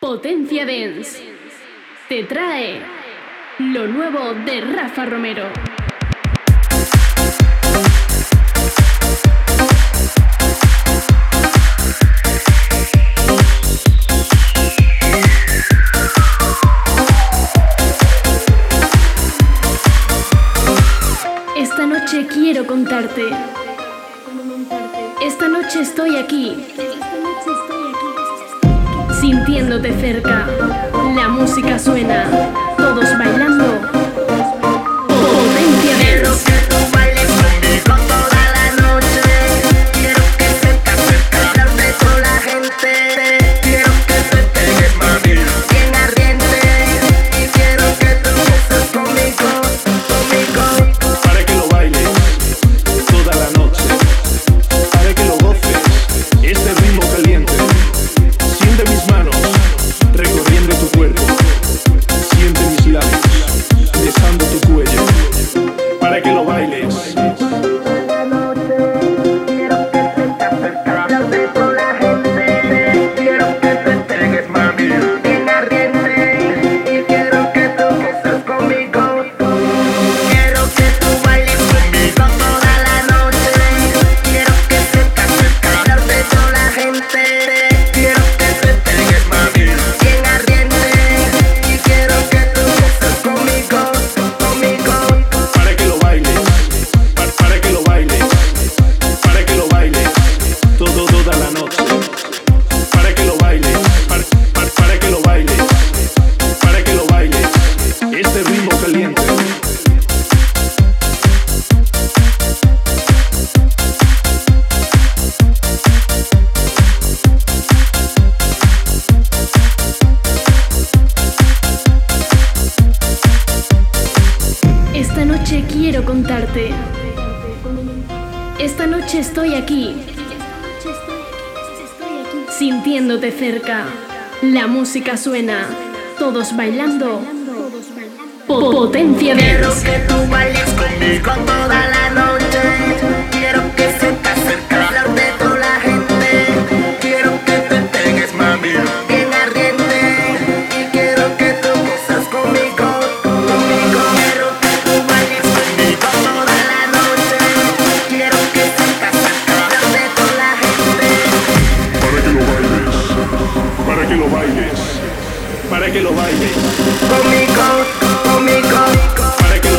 Potencia Dance te trae lo nuevo de Rafa Romero. Esta noche quiero contarte. Esta noche estoy aquí. Sintiéndote cerca, la música suena, todos bailando. Potencia Quiero que tú bailes conmigo toda la noche. Quiero que cerca, cerca de toda la gente. Quiero que te pegues, mami, bien ardiente. Y quiero que tú estés conmigo, conmigo. Para que lo bailes toda la noche, para que lo goces, este ritmo caliente. Siente mis manos recorriendo tu cuerpo, siente mis labios besando tu cuello, para que lo bailes. Toda la noche. Quiero que cerca, cerca de toda la gente. Quiero que te pegues, mami, bien ardiente. Y quiero que tú estés conmigo. Quiero que tú bailes conmigo toda la noche. Quiero que cerca, cerca de toda la gente. Quiero que te pegues, mami, bien ardiente. Y quiero que tú estés conmigo, conmigo. Para que lo bailes, para que lo bailes, para que lo bailes toda la noche. Para que lo bailes, para que lo bailes, para que lo bailes, este ritmo caliente. Esta noche quiero contarte. Esta noche estoy aquí. Sintiéndote cerca, la música suena, todos bailando. Potencia Quiero Dance. que tú bailes conmigo toda la noche. Quiero que cerca, cerca de toda la gente. Quiero que te pegues, mami, bien ardiente. Y quiero que tú estés conmigo, conmigo. Quiero que tú bailes conmigo toda la noche. Quiero que cerca, cerca de toda la gente. Para que lo bailes, para que lo bailes, para que lo bailes, Conmigo, conmigo. para que